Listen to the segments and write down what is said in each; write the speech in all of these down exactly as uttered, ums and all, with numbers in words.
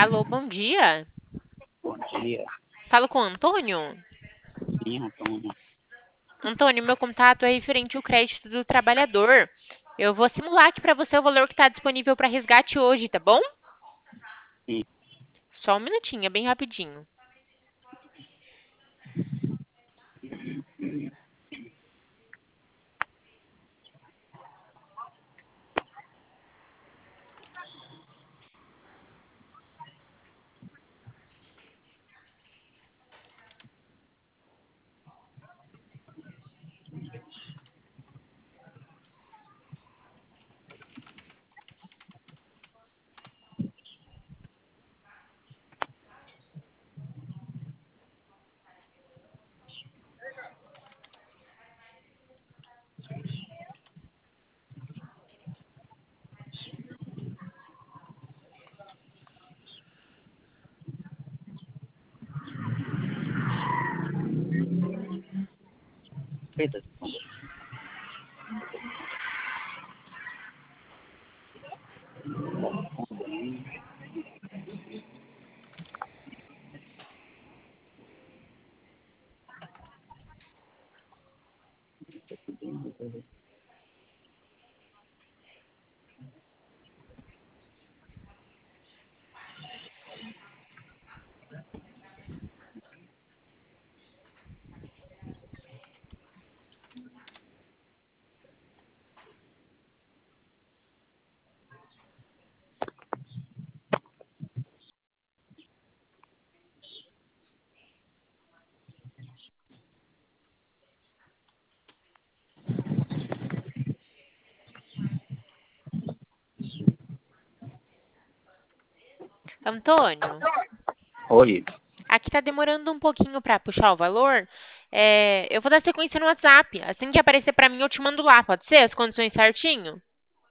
Alô, bom dia. Bom dia. Falo com o Antônio. Sim, Antônio. Antônio, meu contato é referente ao crédito do trabalhador. Eu vou simular aqui para você o valor que está disponível para resgate hoje, tá bom? Sim. Só um minutinho, é bem rapidinho. Eita, Antônio, oi. aqui está demorando um pouquinho para puxar o valor. É, eu vou dar sequência no WhatsApp. Assim que aparecer para mim, eu te mando lá, pode ser? As condições certinho?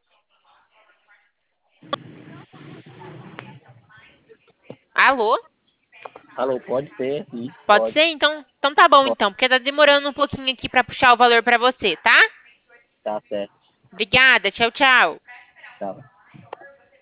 Alô? Alô, pode ser? Sim, Pode pode. ser? Então, então tá bom Pode. então, porque tá demorando um pouquinho aqui para puxar o valor para você, tá? Tá certo. Obrigada, tchau, tchau. Tá.